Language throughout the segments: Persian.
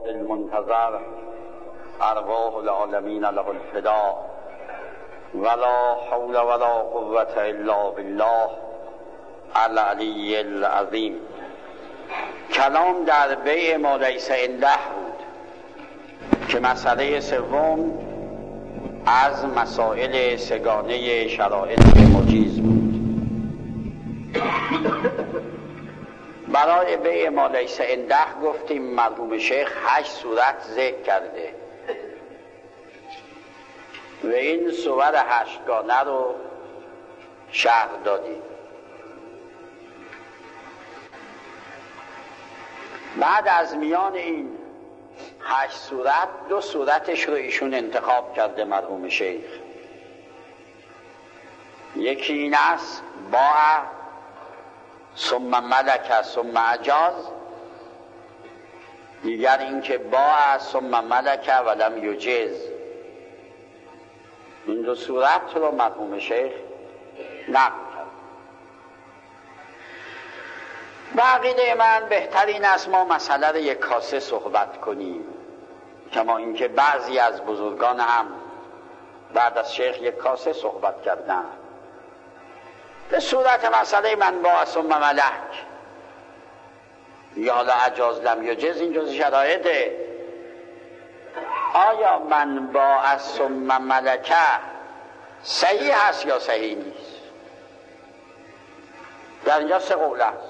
الوعد المنتظر ارواح العالمین له الفداء ولا حول ولا قوة الا بالله العلی العظیم. کلام در بیع ما لیس عنده بود که مسئله سوم از مسائل سگانه شرایط مجیز بود. برای بیع ما لیس عنده گفتیم مرحوم شیخ 8 صورت ذکر کرده و این صور 8 گانه رو شرح دادیم. بعد از میان این 8 صورت 2 صورتش رو ایشون انتخاب کرده مرحوم شیخ. یکی این است باع ثم ملک ثم اجاز، دیگر این که باع ثم ملک ولم یجز. این 2 صورت رو مرحوم شیخ نقل کرد. بقیده من بهتر این است ما مسئله رو یک کاسه صحبت کنیم، کما اینکه بعضی از بزرگان هم بعد از شیخ یک کاسه صحبت کردن. به صورت مسئله من با ثم ملک یا اجاز لم یجز، این جز شرایطه. آیا من با ثم ملک صحیح هست یا صحیح نیست؟ در اینجا 3 قول است.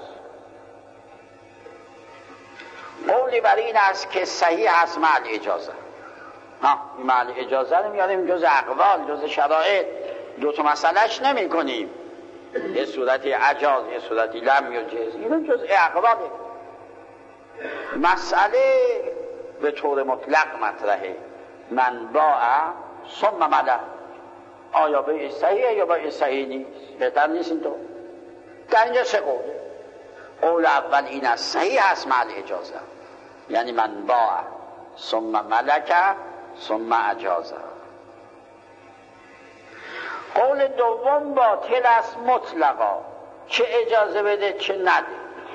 قولی بر این است که صحیح هست مع الاجازه. این مع الاجازه رو میاریم جز اقوال، جز شرایط. 2 تا مسئلهش نمی کنیم، یه صورتی اجاز یه صورتی لم یجز، این جز اقواله. مسئله به طور مطلق مطرحه، من باع ثم ملک، آیا به صحیحه یا به صحیح نیست؟ بهتر نیست این تو؟ در اینجا 3 قول. قول اول این است صحیح است مع الاجازه، یعنی من باع ثم ملک ثم اجازه. قول دوم باطل است مطلقا، چه اجازه بده چه نده.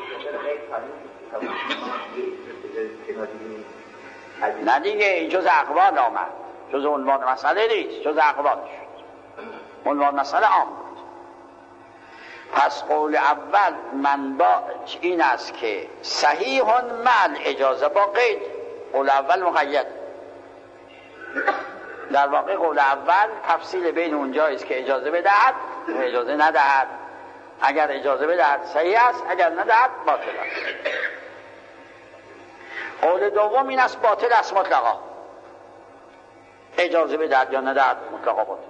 نه دیگه، این جز اقوال آمد، جز عنوان مسئله نیست، جز اقوال شد. عنوان مسئله عام بود. پس قول اول من با این است که صحیح مع الاجازه با قید. قول اول مقید. در واقع قول اول تفصیل بین اونجاییست که اجازه بدهد و اجازه ندهد. اگر اجازه بدهد صحیح است، اگر ندهد باطل است. قول دوم این است باطل است مطلقا، اجازه بدهد یا ندهد مطلقا باطل.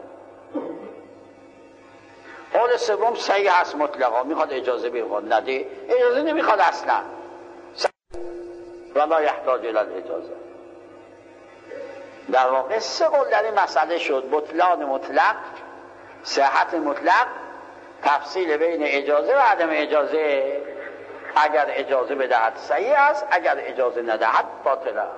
قول سوم صحیح است مطلقا، میخواد اجازه بخواد نده، اجازه نمیخواد اصلا، ولا یحتاج الی الاجازه. در واقع 3 قول در این مسئله شد: بطلان مطلق، صحت مطلق، تفصیل بین اجازه و عدم اجازه. اگر اجازه بدهد صحیح است، اگر اجازه ندهد باطل است.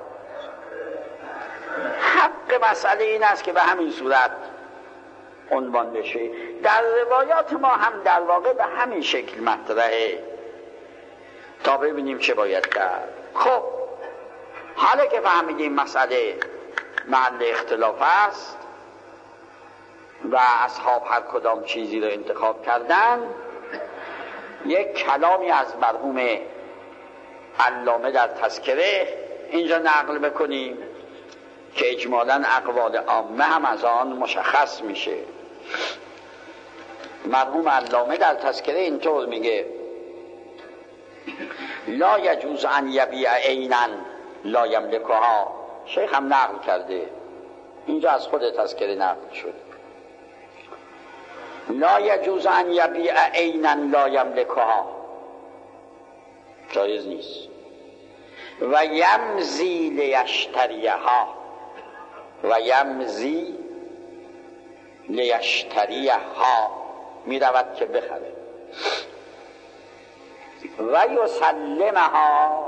حق مسئله این است که به همین صورت عنوان بشه. در روایات ما هم در واقع به همین شکل مطرحه، تا ببینیم چه باید کرد. خب حالا که فهمیدیم مسئله محل اختلاف است و اصحاب هر کدام چیزی رو انتخاب کردن، یک کلامی از مرحوم علامه در تذکره اینجا نقل بکنیم که اجمالاً اقوال عامه هم از آن مشخص میشه. مرحوم علامه در تذکره اینطور میگه: لا یجوز ان یبیع عینا لا یملکها. شیخ هم نقل کرده، اینجا از خود تذکره نقل شد. لا یجوز ان یبیع عینا لا یملکها، جایز نیست. و یمزی لیشتریها، و یمزی لیشتریها، می رود که بخره. و یسلمها،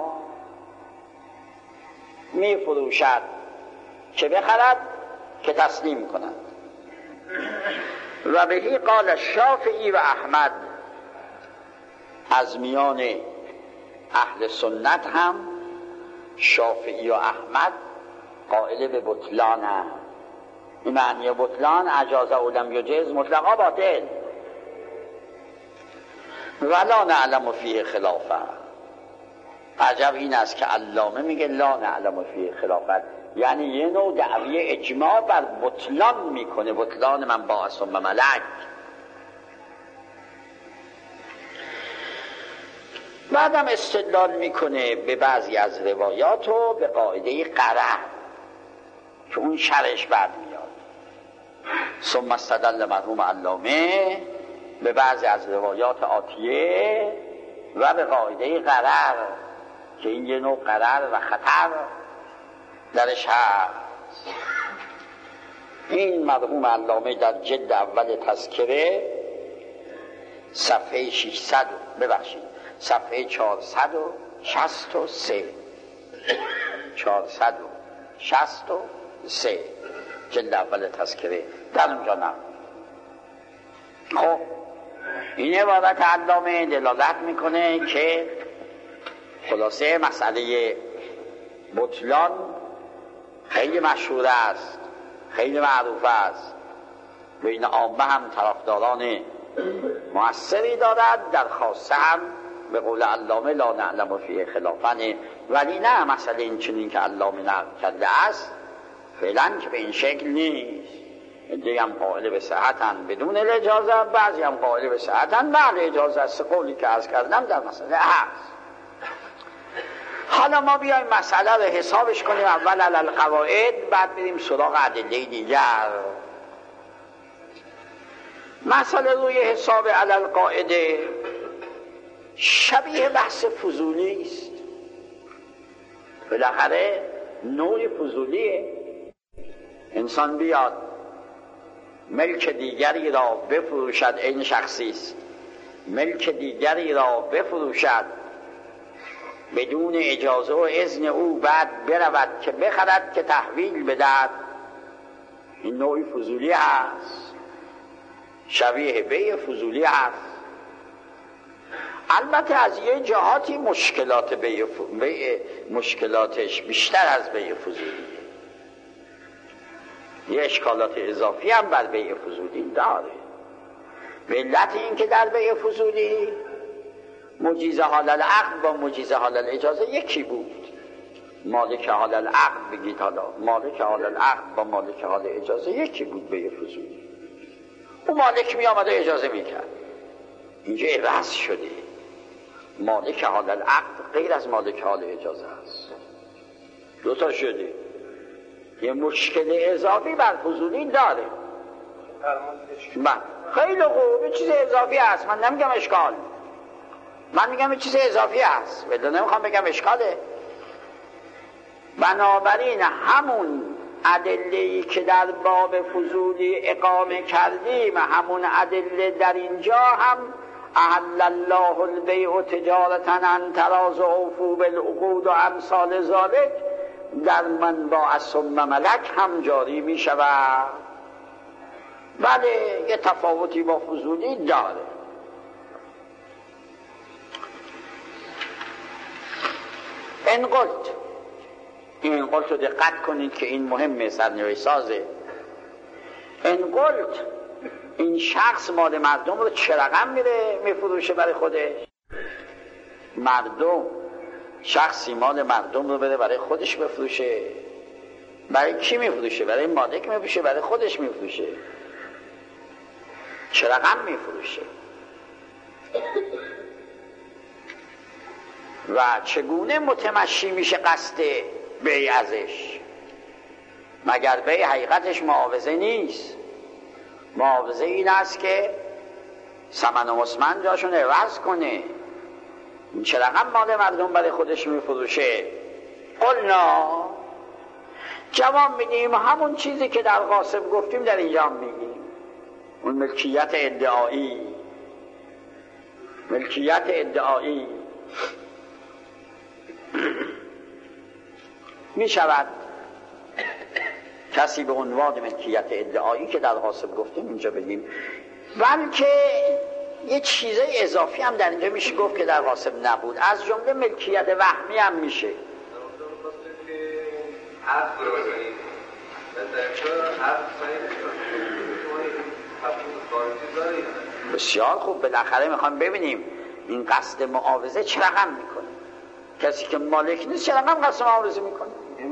می فروشد که بخرد که تسلیم کند. و بهی قال شافعی و احمد، از میان اهل سنت هم شافعی و احمد قائل به بطلانه. این معنی بطلان اجاز او لم یجز مطلقا باطل. ولا نعلم فیه خلافه. عجب این است که علامه میگه لا نعلم فیه خلافه، یعنی یه نوع دعوی اجماع بر بطلان میکنه، بطلان من باعث و ملک. بعدم استدلال میکنه به بعضی از روایات و به قاعده قرع که اون شرش بعد میاد. ثم استدل مرحوم علامه به بعضی از روایات آتیه و به قاعده قرر که این یه نوع قرر و خطر درش هست. این مرحوم علامه در جلد اول تذکره صفحه 600 صفحه 463 463 جلد اول تذکره در اونجا نه. خب این عبارت علامه دلالت میکنه که خلاصه مسئله بطلان خیلی مشهور است، خیلی معروف است، بین عامه هم طرفداران مؤثری دارد، در خاصه هم به قول علامه لا نعلم فیه خلافنه. ولی نه، مسئله این چنین که علامه نقل کرده است فعلا که به این شکل نیست. عده‌ای هم قائل به صحتن بدون اجازه، بعضی هم قائل به صحتن بعد اجازه است. قولی که عرض کردم در مسئله هست. حالا ما بیایم مسئله رو حسابش کنیم اول علی القواعد، بعد بریم سراغ ادله دیگر. مسئله روی حساب علی القاعده شبیه بحث فضولی است. بالاخره نوع فضولیه. انسان بیاد ملک دیگری را بفروشد، این شخصی است، ملک دیگری را بفروشد بدون اجازه و اذن او، بعد برود که بخرد که تحویل بدهد. این نوعی فضولی هست، شبیه بیع فضولی هست. البته از یه جهاتی مشکلات بیع مشکلاتش بیشتر از بیع فضولی، یه اشکالات اضافی هم بر بیع فضولی داره. به علت این که در بیع فضولی مجیز حال العقد با مجیز حال الاجازه یکی بود. مالک حال العقد بگید، حالا مالک حال العقد با مالک حال اجازه یکی بود. بیع فضولی اون مالک می آمده اجازه می کرد، اینجا عوض شده. مالک حال العقد غیر از مالک حال اجازه است، دوتا شده. یه مشکل اضافی بر فضولی داره. خیلی خوب، یه چیز اضافی هست. من نمیگم اشکال، من میگم یه چیز اضافی هست، ولی نمیخوام بگم اشکاله. بنابراین همون ادله‌ای که در باب فضولی اقامه کردیم، همون ادله در اینجا هم احل الله البیع تجارة عن تراض اوفوا بالعقود و امثال ذلک در منبع ثم ملک هم جاری می شود. بله یه تفاوتی با فضولی داره. این قلت رو دقت کنید که این مهمه، سرنوشت سازه. این قلت، این شخص مال مردم رو چه رقم میره میفروشه برای خودش؟ مردم، شخصی مال مردم رو بره برای خودش بفروشه. برای کی میفروشه؟ برای مالک میفروشه؟ برای خودش میفروشه؟ چه رقم میفروشه؟ و چگونه متمشی میشه قصد بیع ازش؟ مگر بیع حقیقتش معاوضه نیست؟ معاوضه این است که ثمن و مسمن جاشون عوض کنه. این چه رقم مال مردم برای خودش میفروشه؟ قلنا، جواب میدیم همون چیزی که در غاصب گفتیم در اینجا هم میگیم. اون ملکیت ادعایی می شود کسی به عنوان ملکیت ادعایی که در غاصب گفتیم اینجا بگیم، بلکه یه چیزای اضافی هم در اینجا میشه گفت که در غاصب نبود، از جمله ملکیت وهمی هم میشه. بسیار خوب. بالاخره میخوام ببینیم این قصد معاوضه چه رقم میکنه. کسی که مالک نیست چه رقم قصد معاوضه میکنه؟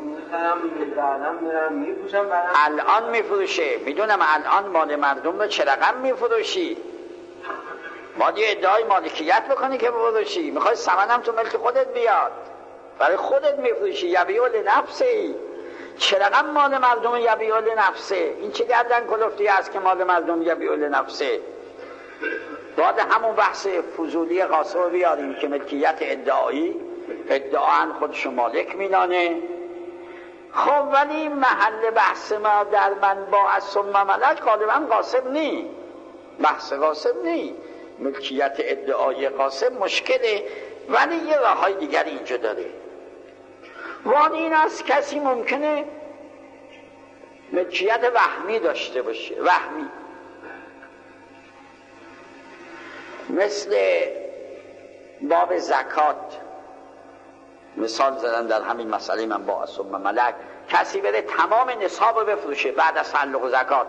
الان میفروشه. میدونم الان مال مردم رو چه رقم میفروشی. باید یه ادعای مالکیت بکنی که بفروشی. میخوای ثمنم تو ملک خودت بیاد، برای خودت میفروشی. یبیع لنفسه. چه رقم مال مردم یبیع لنفسه؟ این چه گردن کلفتی است که مال مردم یبیع لنفسه؟ باید همون بحث فضولی قاسم رو بیاریم که ملکیت ادعایی، ادعان خودشو مالک میدانه. خب ولی محل بحث ما در من با از ثم ملک غالبا قاسم نی، بحث قاسم نی. ملکیت ادعای قاسم مشکله، ولی یه راه های دیگر اینجا داره. وان این است کسی ممکنه ملکیت وهمی داشته باشه. وهمی مثل باب زکات مثال زدن در همین مسئله من با ثم ملک. کسی بره تمام نصاب رو بفروشه بعد از تعلق زکات،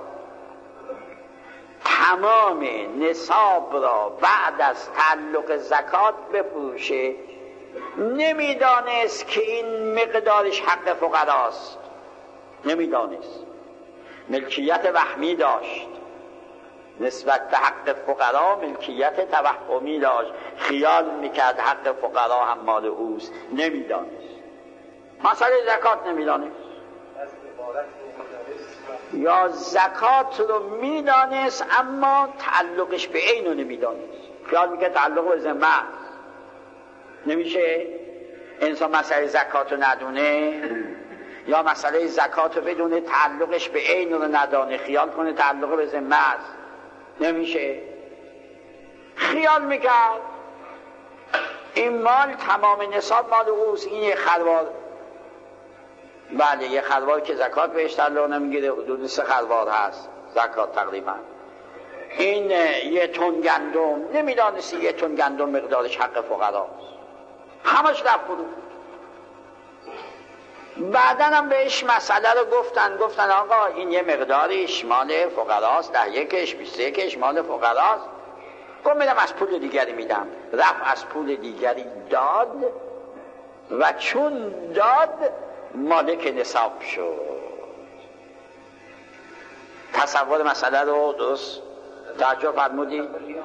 تمام نصاب را بعد از تعلق زکات بفروشه، نمیدانست که این مقدارش حق فقراست، نمیدانست، ملکیت وهمی داشت نسبت به حق فقرا، ملکیت توهمی داشت، خیال میکرد حق فقرا هم مال اوست، نمیدانست. مسئله زکات نمیدانست یا زکات رو میدانست اما تعلقش به عین رو نمیدانست، خیال میکرد تعلق به ذمه. نمیشه انسان مسئله زکات رو ندونه یا مسئله زکات رو بدونه تعلقش به عین رو ندانه، خیال کنه تعلق به ذمه است. نمیشه. خیال میکرد این مال تمام نصاب مال اوست. این یه خروار، بله یه خروار که زکات بهش تعلق نمیگیره، حدود 3 خروار هست زکات تقریبا. این یه تن گندم، نمیدانستی یه تن گندم مقدارش حق فقراست، همش رفت برو. بعدن هم بهش مسئله رو گفتن آقا این یه مقداریش مال فقراست، 10 21 مال فقراست. گفت میدم از پول دیگری میدم. رفت از پول دیگری داد و چون داد مالک نصاب شد. تصور مسئله رو درست توجه فرمودی؟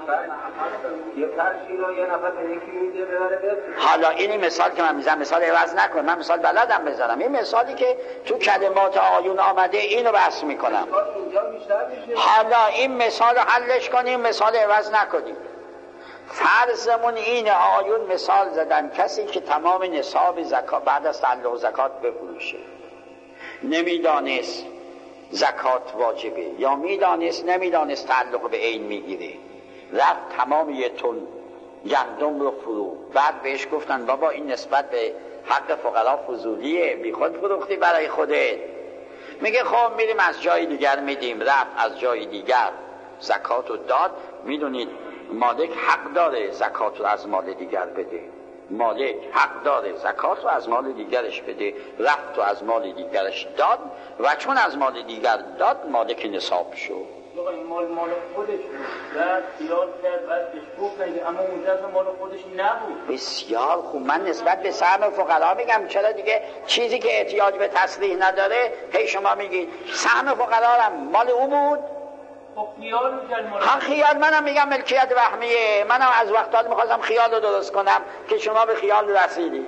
حالا این مثال که من میزنم مثال عوض نکن، من مثال بلدم بزنم. این مثالی که تو کلمات آیون آمده اینو بحث میکنم. حالا این مثال رو حلش کنیم، مثال عوض نکنیم. فرضمون این آیون مثال زدن کسی که تمام نصاب زکات بعد از تعلق زکات بفروشه، نمیدانست زکات واجبه یا میدانست نمیدانست تعلق به عین میگیره، رفت تمام یه تن گندم رو فرو. بعد بهش گفتن بابا این نسبت به حق فقرا فضولیه، بی خود فروختی برای خودت. میگه خب میریم از جای دیگر میدیم. رفت از جای دیگر زکات رو داد. میدونید مالک حق داره زکات رو از مال دیگر بده، مالک حق داره زکات رو از مال دیگرش بده. رفت و از مال دیگرش داد و چون از مال دیگر داد مالک نصاب شد. این مال خودش بود و خیال کرد بعد بهش گفتن اما اونجا مال خودش نبود. بسیار خوب. من نسبت به سهم فقرا میگم، چرا دیگه چیزی که احتیاج به تصریح نداره هی شما میگید سهم فقرا هم مال او بود. خیال میکرد مال خیال. منم میگم ملکیت وهمیه. منم از وقتات میخواستم خیال رو درست کنم که شما به خیال رسیدی.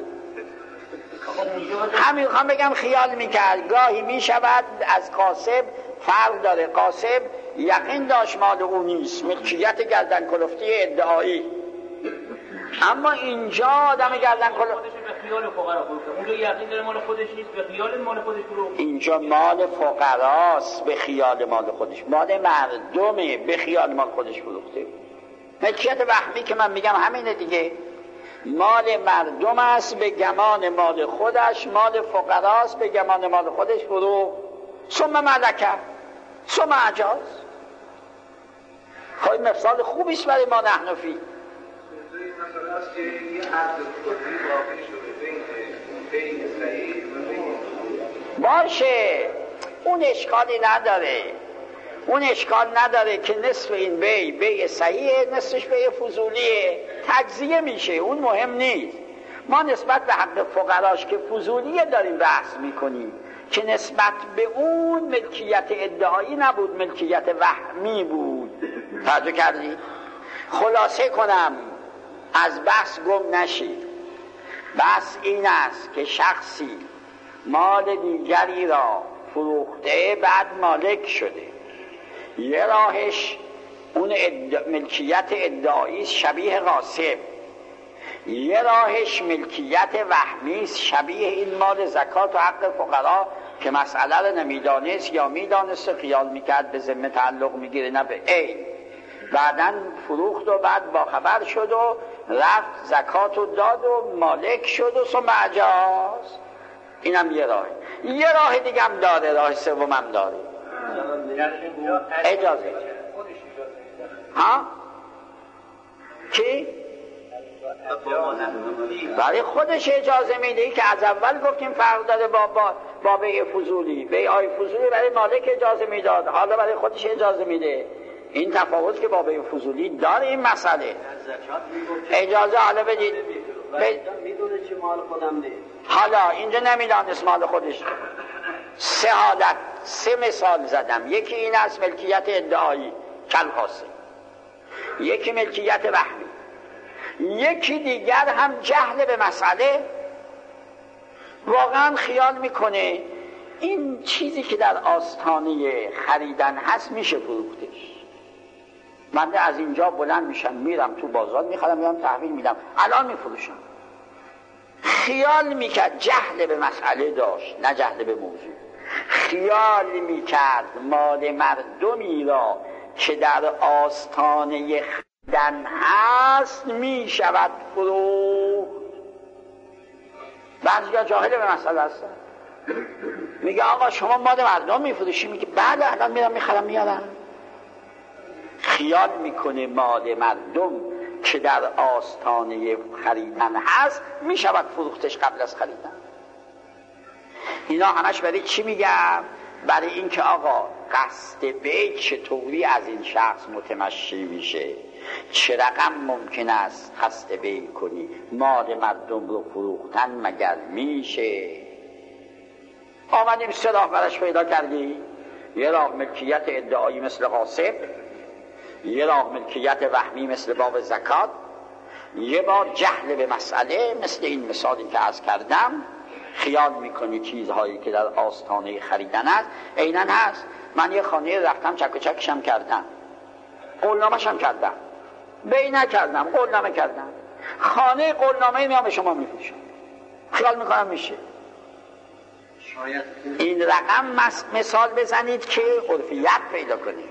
همین میخوام بگم خیال میکرد. گاهی میشود از قاسب فرق داره. قاسب یقین داشت مال او نیست، ملکیت گردن کلفتی ادعایی. اما اینجا آدم گردن کلفتی به خیال فقرا فروخته. اونجا یقین داره مال خودش نیست، به خیال مال خودش فروخته. اینجا مال فقراست به خیال مال خودش، مال مردمه به خیال مال خودش فروخته. ملکیت وهمی که من میگم همینه دیگه، مال مردم است به گمان مال خودش، مال فقراست به گمان مال خودش فروخت. ثم ملکه ثم اجاز. خواهی مثال خوبی است برای ما نحنفی. باشه اون اشکالی نداره، اون اشکال نداره که نصف این بی صحیحه، نصفش بی فضولیه، تجزیه میشه، اون مهم نیست. ما نسبت به حق فقراش که فضولیه داریم بحث میکنیم که نسبت به اون ملکیت ادعایی نبود، ملکیت وهمی بود. توجه کردی؟ خلاصه کنم از بحث گم نشید. بحث این است که شخصی مال دیگری را فروخته بعد مالک شده، یه راهش اون ملکیت ادعایی شبیه غاصب، یه راهش ملکیت وهمی شبیه این مال زکات و حق فقرا که مسئله رو نمیدانست یا میدانست و خیال میکرد به ذمه تعلق میگیره نه به عین، بعداً فروخت و بعد با خبر شد و رفت زکات و داد و مالک شد و ثم اجاز. اینم یه راه. یه راه دیگه هم داره، راه سوم هم داره، اجازه. ها؟ کی؟ برای خودش اجازه میده که از اول گفتیم فرق داره با بیع فضولی. بیع فضولی برای مالک اجازه میداد، حالا برای خودش اجازه میده. این تفاوت که با بیع فضولی داره این مسئله. اجازه حالا بدید. میدونه چه مال خودم نه. حالا اینجا نمیدانست مال خودش. سه حالت، سه مثال زدم. یکی این است ملکیت ادعایی کالخاصه، یکی ملکیت وهمی، یکی دیگر هم جهل به مسئله. واقعا خیال میکنه این چیزی که در آستانه خریدن هست میشه فروختش. من از اینجا بلند میشم میرم تو بازار میخرم میرم تحویل میدم الان میفروشم. خیال میکرد جهل به مسئله داشت، نه جهل به موضوع. خیال میکرد مال مردمی را که در آستانه خریدن هست میشود فروخت. بعضیا جاهل به مسئله هستن، میگه آقا شما مال مردم میفروشی؟ میگه بله الان میرم میخرم میارم. خیال میکنه مال مردم که در آستانه خریدن هست میشود فروختش قبل از خریدن. اینا همش برای چی میگم؟ برای اینکه آقا قصد بیع چطوری از این شخص متمشی میشه، چه رقم ممکن است قصد بیع کنی؟ مال مردم رو فروختن مگر میشه؟ آمدیم سه راه برش پیدا کردی. یه راه ملکیت ادعایی مثل غاصب، یه راه ملکیت وهمی مثل باب زکات، یه بار جهل به مسئله مثل این مثالی که عرض کردم. خیال میکنی چیزهایی که در آستانه خریدن است عیناً هست. من یه خانه رفتم چک و چکشم کردم، قولنامه‌شم کردم، بیع نکردم، قولنامه کردم. خانه قولنامه میام به شما میفروشم. خیال میکنم میشه. این رقم مثال بزنید که عرفیت پیدا کنید.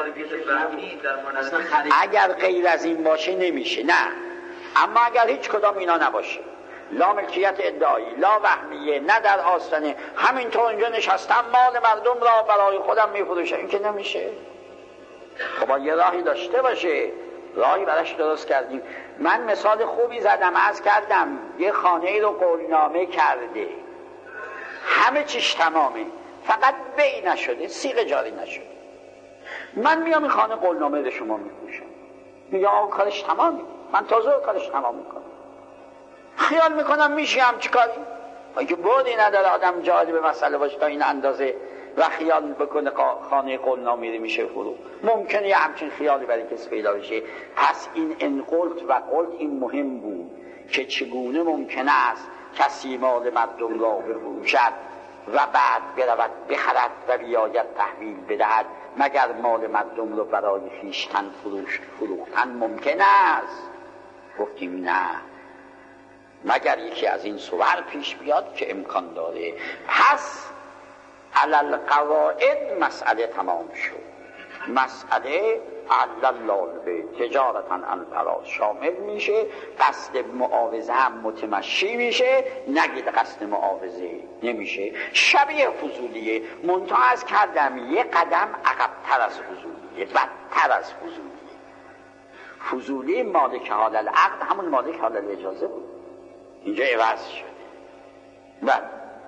اگر غیر از این باشه نمیشه. نه، اما اگر هیچ کدام اینا نباشه، لا ملکیت ادعایی لا وهمیه، نه در آستانه، همینطور اینجا نشستم مال مردم را برای خودم میفروشم، این که نمیشه. خب یه راهی داشته باشه، راهی براش درست کردیم. من مثال خوبی زدم، عرض کردم یه خانه رو قولنامه کرده، همه چیش تمامه، فقط بیع نشده، صیغه جاری نشده. من میام این خانه قولنامه رو شما میفروشم، میگم آقا کارش تمامه، من تازه کارش تمام میکنم. خیال میکنم میشه هم چی کاری؟ اگه بودی نداره آدم جاهل به مسئله باشه تا این اندازه و خیال بکنه خانه قولنامه رو میشه فرو. ممکنه یه همچین خیالی برای کسی پیدا بشه. پس این انقلت و قلت این مهم بود که چگونه ممکن است کسی مال مردم را بفروشد و بعد برود بخرد و بیاید تحویل بدهد مگر مال مردم را برای خویشتن فروختن ممکن است؟ گفتیم نه، مگر یکی از این صور پیش بیاد که امکان داره. پس علل قواعد مسئله تمام شد. مسئله علل به تجارتا انفراز شامل میشه، قصد معاوضه هم متمشی میشه، نگید قصد معاوضه نمیشه. شبیه فضولیه، منتها از کردم یه قدم عقب‌تر از فضولیه، بدتر از فضولیه. فضولی مالک حال العقد همون مالک حال الاجازه بود، اینجا عوض شده. بعد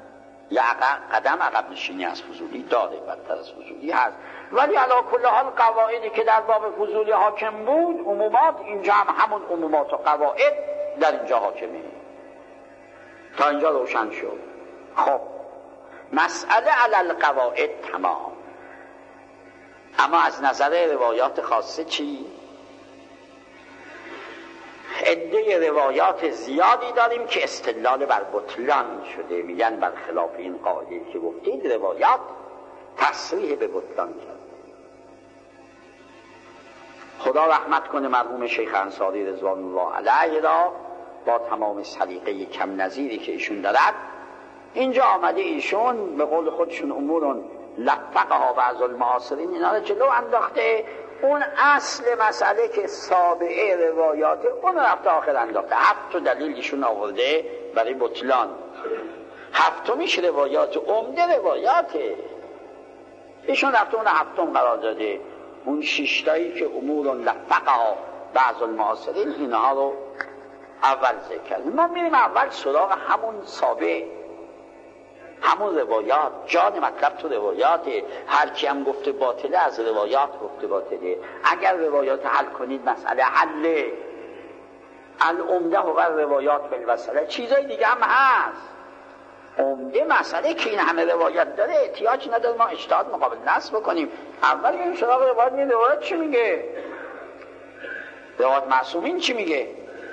یا قدم عقب نشینی از فضولی داره، بدتر از فضولی هست. ولی علا کل حال قواعدی که در باب فضولی حاکم بود، عمومات، اینجا هم همون عمومات و قواعد در اینجا حاکمه. تا اینجا روشن شد. خب مسئله علی القواعد تمام، اما از نظر روایات خاصه چی؟ عده روایات زیادی داریم که استدلال بر بطلان شده، میگن برخلاف این قاعده که گفتید روایات تصریح به بطلان کرد. خدا رحمت کنه مرحوم شیخ انصاری رضوان الله علیه را با تمام سلیقه کم نظیری که ایشون دارد. اینجا آمده ایشون به قول خودشون امورون لفقها بعض المعاصرین اینا رو جلو انداخته، اون اصل مسئله که سابعه روایاته اون رفته آخر انداخته. 7 دلیل ایشون آورده برای بطلان، 7میش روایات عمده روایاته، ایشون رفته اون 7 قرار داده. اون 6 تایی که امورون لفقها بعض المعاصرین اینها رو اول ذکر کردیم. ما میریم اول سراغ همون سابع، همون روایات. جان مطلب تو روایاته. هر کی هم گفته باطله از روایات گفته باطله. اگر روایات حل کنید مسئله حله. العمده و روایات بالوسله. چیزای دیگه هم هست. عمده مسئله که این همه روایت داره احتیاج نداره ما اجتهاد مقابل نص بکنیم. اول میریم سراغ روایات. میگه روایت چی میگه؟ روایت معصومین چی میگه؟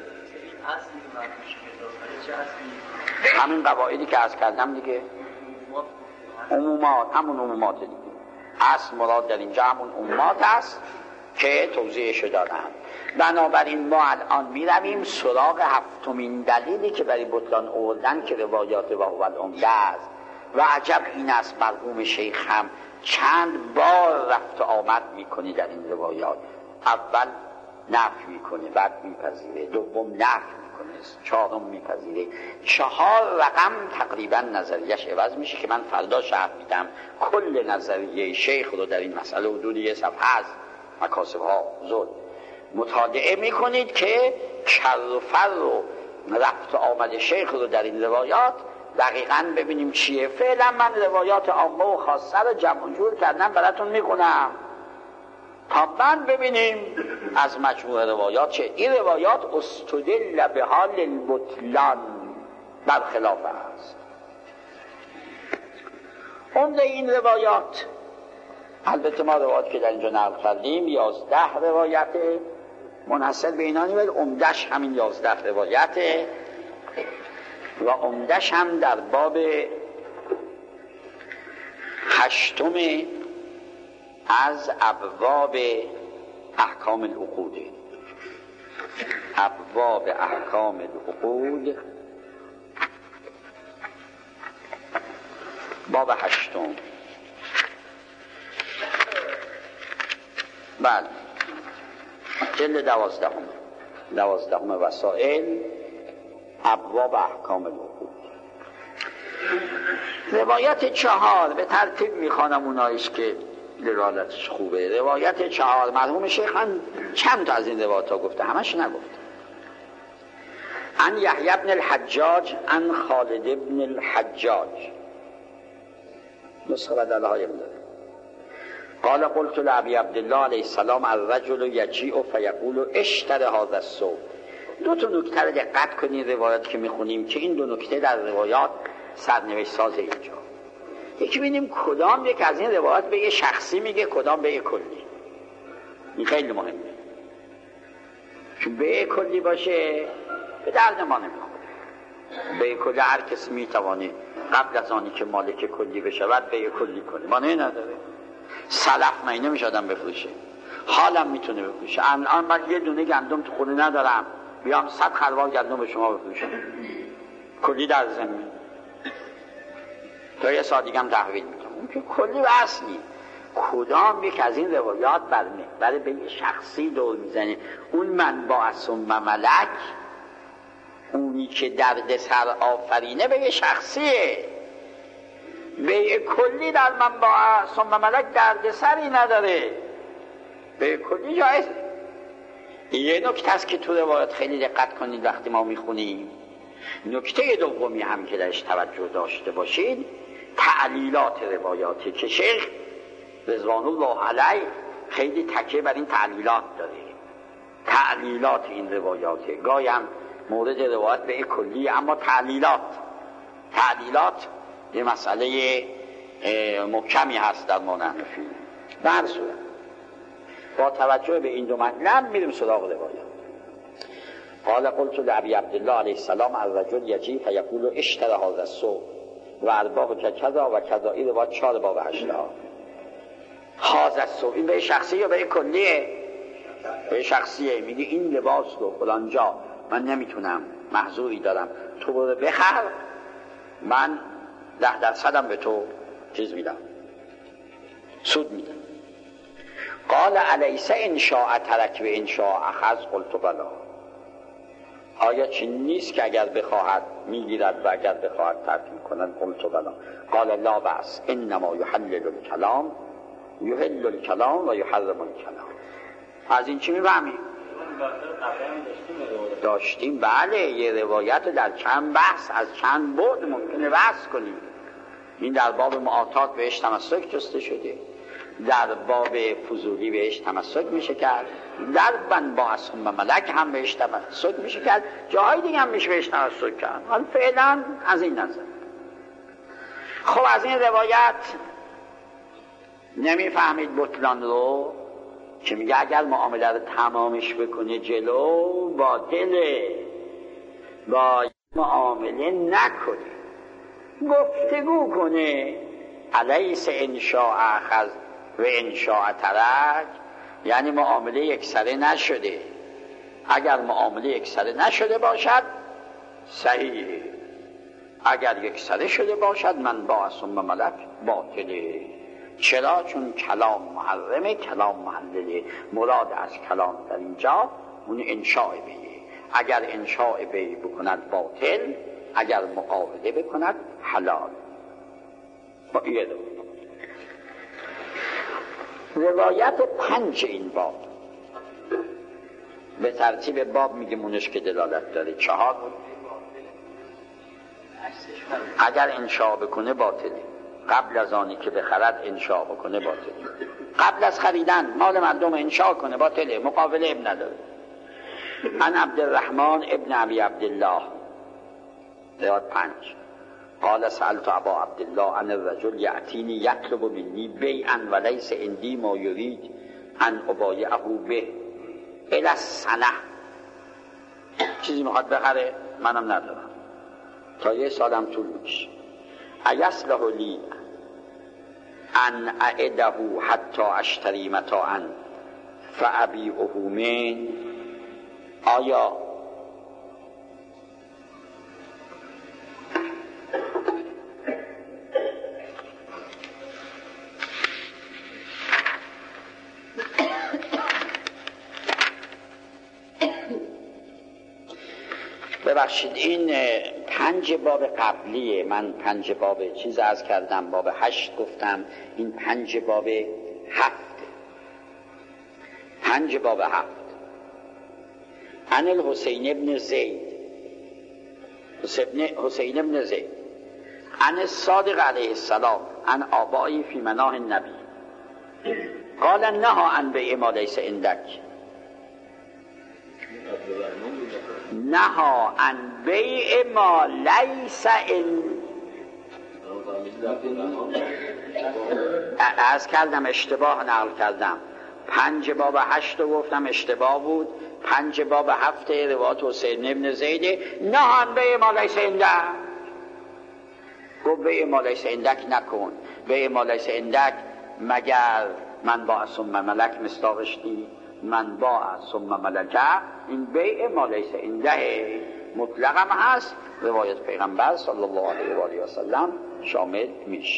همین قواعدی که عرض کردم دیگه، عمومات، همون عمومات دیگه. اصل مراد در اینجا همون عمومات است که توضیحشو دادم. بنابراین ما الان میرویم سراغ 7مین دلیلی که برای بطلان آوردن که روایات و هو العمده است. و عجب این است مرحوم شیخ هم چند بار رفت و آمد میکنه در این روایات. اول نفی میکنه، بعد میپذیره، دوم نفی میکنه، چهارم میپذیره. 4 رقم تقریبا نظریش عوض میشه که من فردا شرح میدم. کل نظریه شیخ رو در این مسئله حدود 1 صفحه است. مکاسبها زود مطالعه میکنید که کر و فر و رفت و آمد شیخ رو در این روایات دقیقاً ببینیم چیه. فعلا من روایات عامه و خاصه رو جمع جور کردم براتون میکنم تا بعد ببینیم از مجموع روایات چه. این روایات استدل به حال البطلان برخلاف است. عمده این روایات، البته ما روایات که در اینجا نقل کردیم 11 روایت منحصر به اینانی، ولی عمدش همین 11 روایته و عمدش هم در باب 8 از ابواب احکام العقود. ابواب احکام العقود باب 8 بله جلد 12 وسائل ابواب احکام العقود. روایت 4 به ترتیب میخوانم اونایش که دلالتش خوبه. روایت 4 مرحوم شیخ چند تا از این روایت ها گفته، همش نگفته. عن یحیی بن الحجاج عن خالد بن الحجاج، نسخه بدلهای داره. قال قلت لابی عبدالله علیه السلام الرجل یجیء فیقول اشتر هذا الثوب. 2 نکته رو دقت کنید روایات که میخونیم که این 2 نکته در روایات سرنوشت ساز اینجا. یکی ببینیم کدام یک از این روایات به یه شخصی میگه، کدام به یه کلی. این خیلی مهمه، چون به یه کلی باشه به درد ما نمیخوره. به یه کلی هر کسی میتوانه قبل از آنی که مالک کلی بشود به یه کلی کنه، مانعی نداره. سلف من نمیشه آدم بفروشه، حالم میتونه بفروشه. الان من یه دونه گندم تو خونه ندارم، بیام 100 خروار گندم به شما بفروشم، کلی در زمین تا یه ساعت دیگه هم تحویل میدم. اون که کلی و اصلی. کدام یک از این روایات بر محور به یه شخصی دور میزنه؟ اون منبع ثم ملک، اونی که درد سر آفرینه به یه شخصیه. به کلی در منبع ثم ملک درد سری نداره، به کلی جایز. یه نکته است که تو روایات خیلی دقت کنید وقتی ما میخونیم. نکته دومی هم که درش توجه داشته باشید تعلیلات روایاتی که شیخ رضوان الله علیه خیلی تکیه بر این تعلیلات داره. تعلیلات این روایاته گاهی هم مورد روایت به کلی، اما تعلیلات یه مسئله محکمی هست در ما حنفی. به هر صورت با توجه به این دو مطلب میریم سراغ روایات. قال قلت لأبي عبد الله علیه السلام الرجل یجی فیقول اشتری هذا السوق و ارباح کذا و کذا. این روایت 4 باب 8 هذا السوق. این به شخصی یا به کلیه؟ به شخصیه. میگه این لباس رو فلان جا من نمیتونم، محضوری دارم، تو برو بخر، من 10% به تو چیز میدم، سود میدم. قال الیس ان شاء ترک و ان شاء اخذ. قلت بلا. آیا چنین نیست که اگر بخواهد میگیرد و اگر بخواهد ترک میکند؟ قلت بلا. قال لا بأس انما یحلل الکلام و یحرم الکلام. از این چی میفهمیم؟ داشتیم بله، یه روایت در چند بحث از چند بعد ممکنه بحث کنیم. این در باب معاطات بهش تمسک جسته شده، در باب فضولی بهش تمسک میشه کرد، در بن با ثم ملک هم بهش تمسک میشه کرد، جاهای دیگه هم میشه بهش تمسک کرد. حالا فعلا از این نظر. خب از این روایت نمیفهمید بطلان رو که میگه اگر معامله رو تمامش بکنه جلو باطله، با معامله نکنه، گفتگو کنه. الیس ان شاء اخذ و ان شاء ترک، یعنی معامله یکسره نشده. اگر معامله یکسره نشده باشد صحیحه، اگر یکسره شده باشد من با ثم ملک باطله. چرا؟ چون کلام محرمه، کلام محلله. مراد از کلام در اینجا اون انشاء بیه. اگر انشاء بیه بکند باطل، اگر مقابله بکند حلال. با این روایت 5 این باب به ترتیب باب میگیمونش که دلالت داره. 4 اگر انشاء بکنه باطله، قبل از آنی که بخرد انشاء بکنه باطله. قبل از خریدن مال مردم انشاء کنه باطله، مقابله اب نداره. عن عبدالرحمن ابن ابی عبدالله روایت 5 قال سألت ابا عبدالله عن الرجل یأتینی یطلب منی بیعا ولیس عندی ما یرید ان ابایعه به الی السنه. چیزی میخواد بخره منم ندارم، تا 1 سالم طول میکشه. ایصلح لی ان اعده حتی اشتری متاعا فابیعه من. آیا ببخشید این 5 باب قبلیه، من 5 باب چیز عرض کردم، باب 8 گفتم، این 5 باب 7. 5 باب 7 عن الحسین ابن زید عن الصادق علیه السلام عن آبایی فی مناح النبی قال نهی عن بیع ما لیس عندک. نهی عن بیع ما لیس عرض کردم، اشتباه نقل کردم. 5 باب 8 رو گفتم اشتباه بود. 5 باب 7 روایت حسین ابن زید نهی عن بیع ما لیس عندک. گفت بیع ما لیس عندک نکن. بیع ما لیس عندک مگر من با ثم ملک مصداقش دی، من با ثم ملکه. این بیع ما لیس عنده مطلق هم هست، روایت پیغمبر صلی الله علیه و آله و سلم شامل میشه.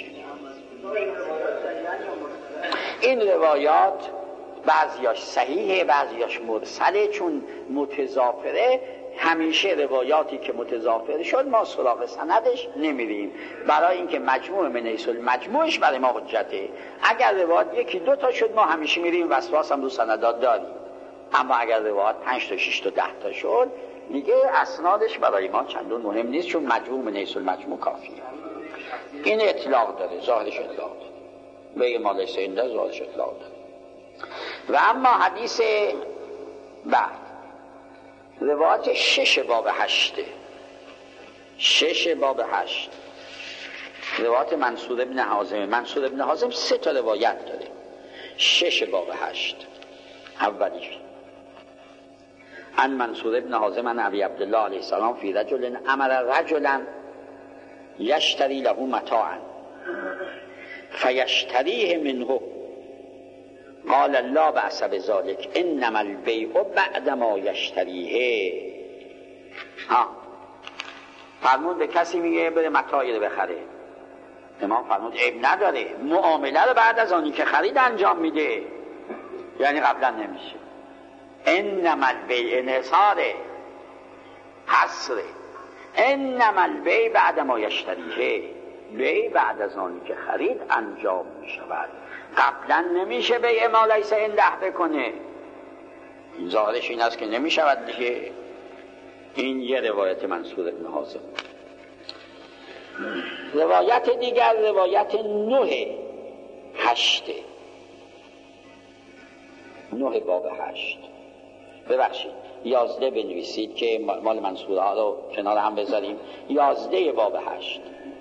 این روایات بعضیاش صحیحه بعضیاش مرسله، چون متضافره. همیشه روایاتی که متضافر شد ما سراغ سندش نمیریم، برای اینکه مجموع من حیث المجموعش برای ما حجته. اگر روایت 1-2 تا شد ما همیشه میریم وسواس هم رو سندات داریم، اما اگر روایت 5 تا 6 تا 10 تا شد دیگه اسنادش برای ما چندون مهم نیست، چون مجموع من حیث المجموع کافیه. این اطلاق داره، ظاهرش اطلاق داره، به ما لیس عنده ظاهرش اطلاق داره. و اما حدیث بعد روایت 6 باب 8 روایت منصور ابن حازم. منصور ابن حازم 3 تا روایت داره. 6 باب 8 اولیش عن منصور ابن حازم عن ابی عبدالله علیه السلام فی رجل امر رجلا یشتری له متاعا فیشتریه منه قال لا بأس بذلك انما البیع بعد ما یشتریه. فرمود به کسی میگه بره متاعی رو بخره، امام فرمود عیب نداره، معامله رو بعد از آنی که خرید انجام میده، یعنی قبلا نمیشه. انما البیع انحصاره، حصره، انما البیع بعد ما یشتریه، بیع بعد از آنی که خرید انجام میشود، قبلا نمیشه بیع ما لیس عنده بکنه. این ظاهرش این است که نمیشود دیگه. این یه روایت منصور ابن حازم. روایت دیگر روایت 9 باب 8 ببخشید 11 بنویسید که مال منصوره ها رو کنار هم بذاریم. 11 باب 8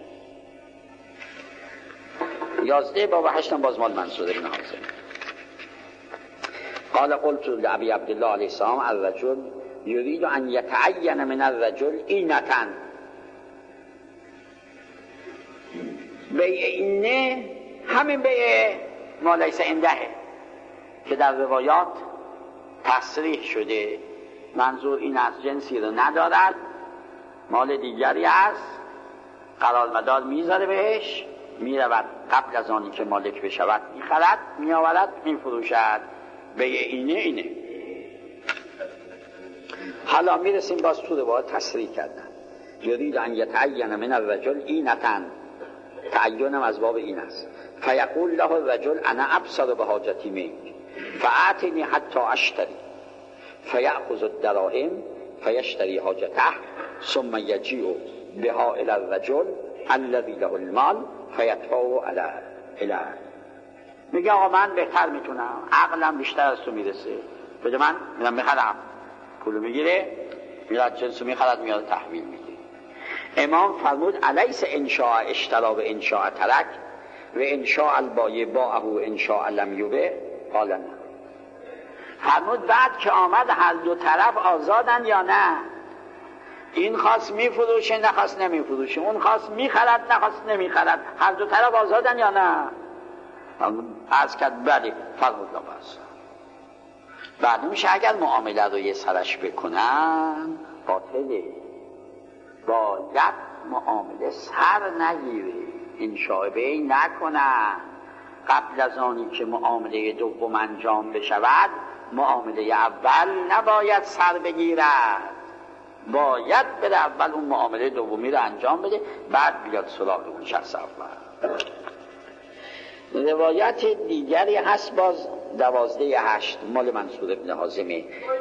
11 باب 8 هم باز مال منصور ابن حازم. قال قلت لأبي عبد الله علیه السلام الرجل یرید ان یتعین من الرجل اینتن. بیع اینه همین بیع ما لیس عنده که در روایات تصریح شده. منظور این از جنسی رو ندارد، مال دیگری است، قرار مدار میذاره بهش، میرود قبل از آنی که مالک بشود میخرد، میآورد، میفروشد. بیع اینه. حالا میرسیم باز تو روایات تصریح کردن یرید ان یتعین من الرجل اینتن، تعینم از باب این است. فیقول له الرجل انا ابصر بحاجتی منک فاعطنی حتی اشتری فیأخذ الدراهم فیشتری حاجته ثم یجیء بها الی الرجل الذی له المال فیدفعه الیه. میگه آقا من بهتر میتونم، عقلم بیشتر از تو میرسه، بده من میرم میخرم. پولو میگیره، میرد جنسو میخرد، میاد تحویل میده. امام فرمود الیس انشاء اشترا و انشاء ترک و انشاء البایع باعه و انشاء لم یبیع؟ قال نه. فرمود بعد که آمد هر دو طرف آزادن یا نه؟ این خواست میفروشه، نخواست نمیفروشه، اون خواست میخرد، نخواست نمیخرد، هر دو طرف آزادن یا نه؟ عرض کرد بله. فرمود لا بأس. بعد میشه اگر معامله رو یه سرش بکنن باطله، باید معامله سر نگیره، انشاء بیع نکنن. قبل از آنی که معامله دوم انجام بشود معامله اول نباید سر بگیرد، باید بره اول اون معامله دومی رو انجام بده، بعد بیاد سراغ اون شخص اول. روایت دیگری هست باز 12/8 مال منصور ابن حازمه.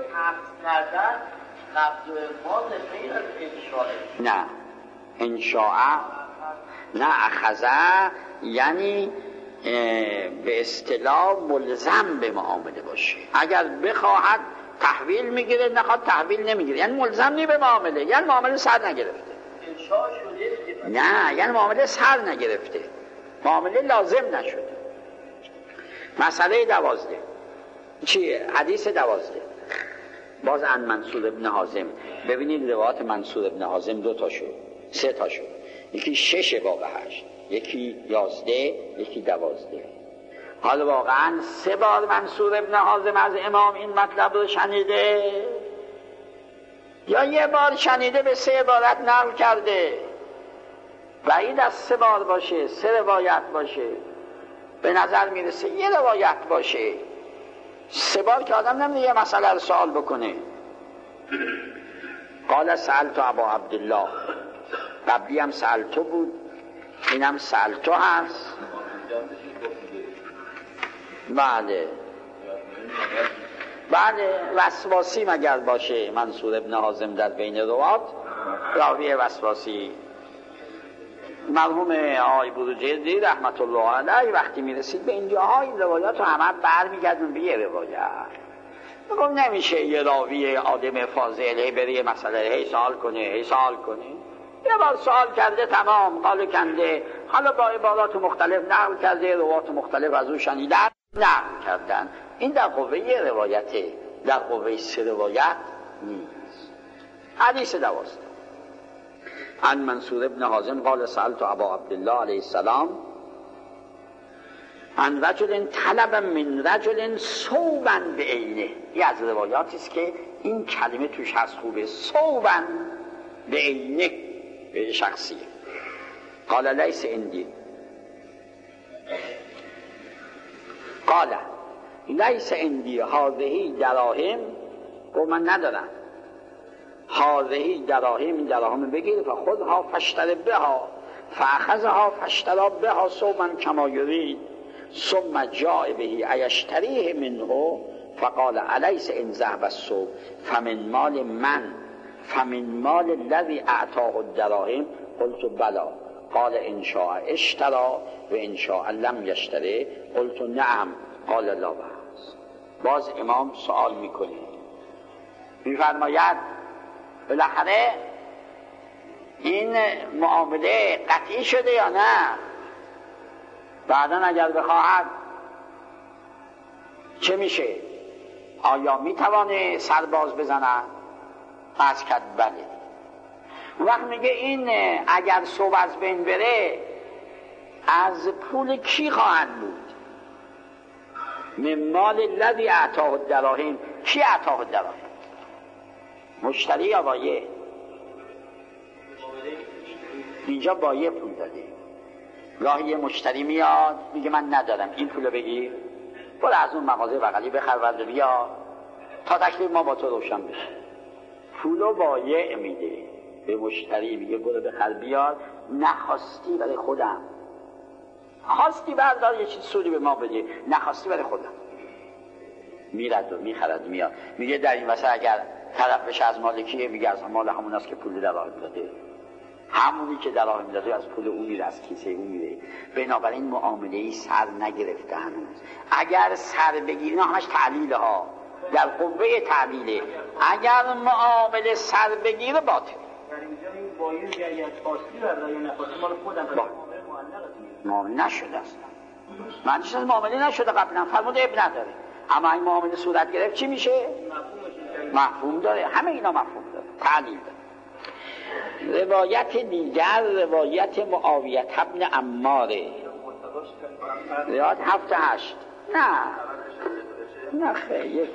نه انشاء نه اخذه، یعنی به اصطلاح ملزم به معامله باشه. اگر بخواهد تحویل میگیره، نخواد تحویل نمیگیره، یعنی ملزم نی به معامله، یعنی معامله سر نگرفته. نه یعنی معامله سر نگرفته، معامله لازم نشده. مسئله 12 چیه؟ حدیث 12 باز عن منصور ابن حازم. ببینید روایات منصور ابن حازم 2 تا شد، 3 تا شد، یکی 6 باب 8، یکی 11، یکی 12. حالا واقعا 3 بار منصور ابن حازم از امام این مطلب رو شنیده یا 1 بار شنیده به 3 عبارت نقل کرده؟ بعید از 3 بار باشه، 3 روایت باشه. به نظر میرسه 1 روایت باشه. 3 بار که آدم نمیده یه مسئله رو سوال بکنه. قال سألت ابا عبدالله، قبلی هم سألتو بود، اینم سألتو هست. بعد وسواسی مگر باشه منصور ابن حازم در بین روات، راوی وسواسی مرحوم آقای بروجردی رحمت الله علیه وقتی میرسید به اینجاها این روایات رو همه برمیگردون به یه روایت. بگم نمیشه یه راوی آدم فاضل بره یه مسئله هی سوال کنه یه بار سوال کرده تمام قال کنده، حالا با عبارات مختلف نقل کرده، روایات مختلف از او شنیدن نقل کردن. این در قوه یه روایته، در قوه سه روایت نیست. حدیث 12 عن منصور ابن حازم قال سألت ابا عبدالله علیه السلام عن رجل طلب من رجل ثوبا بعینه. یه از روایاتی است که این کلمه توش هست خوبه، ثوبا بعینه، به شخصیه. قال لیس عندی، قال لیس عندی هذه دراهم، و من ندارم هذه دراهم بگیر فخذها فاشتر بها فاخذها فاشترى بها ثوبا كما يريد ثم جاء به ایشتریه منه فقال الیس ان ذهب الثوب فمن مال من فمن مال الذي اعطاه الدراهم قلت بلا قال ان شاء اشترى و ان شاء لم یشتری قلت نعم قال لا بأس. باز امام سوال میکنه، میفرماید بالاخره این معامله قطعی شده یا نه؟ بعدا اگر بخواهد چه میشه؟ آیا میتوانه سرباز بزند؟ از کرد بله. اون وقت میگه این اگر ثوب از بین بره از پول کی خواهد بود؟ من مال الذی اعطاه الدراهم. کی اعطاه الدراهم؟ مشتری یا بایع؟ اینجا بایع پول داده. گاهی یه مشتری میاد میگه من ندارم این پولو بگیر، برو از اون مغازه بغلی بخر ورد بیا تا تکلیف ما با تو روشن بشه. پولو بایع میده به مشتری، میگه برو بخر بیار، نخواستی برای خودم، خواستی بردار یه چیز سودی به ما بده، نخواستی برای خودم. میرد و میخرد میاد. میگه در این واسه اگر طرف بشه از مال کیه؟ میگه از مال همون است که پول دراهم داده، همونی که دراهم داده از پول او میره، از کیسه او میره. بنابراین معامله ای سر نگرفته هنوز. اگر سر بگیره، همش تعلیل ها در قوه تعلیله، اگر معامله سر بگیره باطل. در اینجا این بایع اگر خواستی بردار یا نخواستی مال خودم معامله نشده است. من چیز از معامله نشده قبلا، فرمود اب نداره. اما این معامله صورت گرفت چی میشه؟ مفهوم داره. همه اینا مفهوم داره، تعلیل داره. روایت دیگر روایت معاویه ابن عماره، روایت 7-8 نه خیلی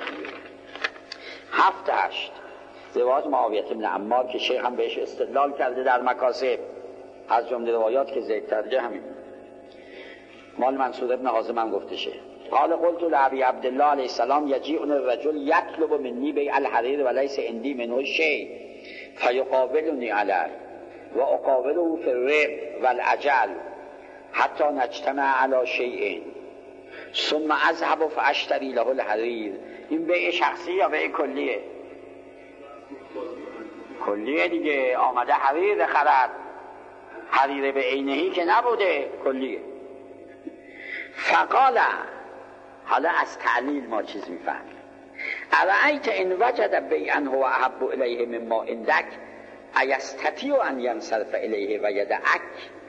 7-8 روایت معاویه ابن عمار که شیخ هم بهش استدلال کرده در مکاسب، از جمله روایات که ذکر کرده همین مال منصور ابن حازم هم گفته شه. قال قلت لابی عبدالله علیه السلام یجیء الرجل یطلب منی بیع الحریر ولیس عندی منه شیء فیقابلنی علیه و اقابله فی الربح والعجل حتی نجتمع علی شیء ثم اذهب فاشتری له الحریر. این بیع شخصی یا بیع کلیه؟ کلیه دیگه. آمده حریر خرد، حریر به عینهی که نبوده، کلیه. فقال، حالا از تعلیل ما چیز میفهمیم، ارأیت ان وجد بیعا هو احب الیه مما عندک ایستطیع ان ینصرف الیه و یدعک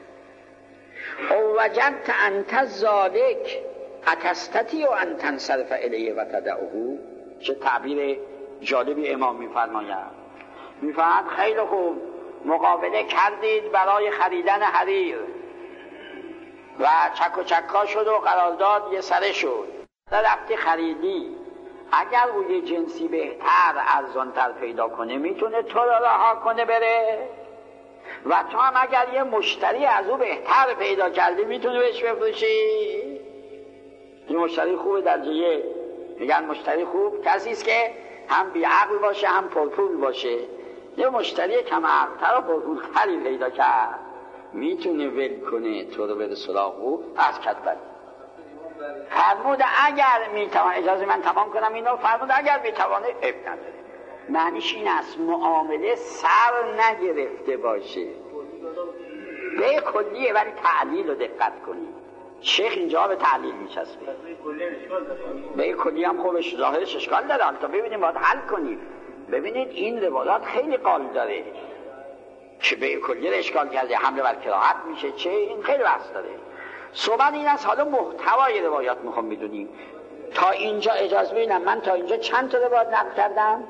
او وجدت انت ذلک اتستطیع ان تنصرف الیه و تدعه. چه تعبیر جالبی امام میفرماید. میفرماید خیلی خوب، مقابله کردید برای خریدن حریر و چک و چکا شد و قرارداد یه سره شد، رفتی خریدی. اگر او یه جنسی بهتر ارزانتر پیدا کنه میتونه تو رو رها کنه بره، و تو هم اگر یه مشتری از او بهتر پیدا کردی میتونه بهش بفروشی. این مشتری خوب درجه، میگن مشتری خوب کسی است که هم بیعقل باشه هم پرپول باشه. یه مشتری کم عقل‌تر و پرپول‌تری پیدا کرد میتونه ول کنه تو رو بره سراغ او از کتبت. فرمود اگر میتوان، اجازه من تمام کنم اینو، فرمود اگر میتوانه اب نداره. معنیش این است معامله سر نگرفته باشه. به کلیه ولی تعلیل رو دقت کنید. شیخ اینجا به تعلیل میچسبه. به کلی هم خوبش ظاهرش اشکال داره، تا ببینیم باید حل کنیم. ببینید این روایات خیلی قال داره که به کلی رو اشکال کرده، حمله بر کراهت میشه چه، این خیلی بحث داره. صحبت این است حالا محتوای روایات میخوام بدونیم. تا اینجا اجازه ببینم من تا اینجا چند تا روایت نقل کردم؟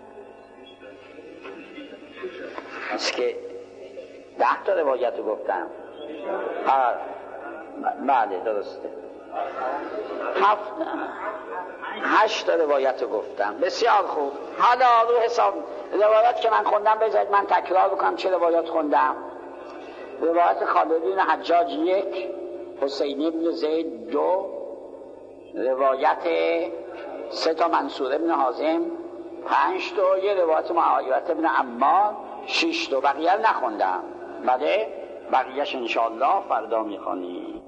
است که 10 تا روایت رو گفتم. بله درسته. 8 تا روایت رو گفتم. بسیار خوب. حالا رو حساب روایت که من خوندم بذارید من تکرار بکنم چه روایت خوندم. روایت خالد بن حجاج 1، حسین بن زید 2، روایت 3 تا منصور بن حازم 5 تا، یه روایت معاویه بن عمار 6 تا، بقیه نخوندم. بله بقیهش انشاءالله فردا میخوانیم.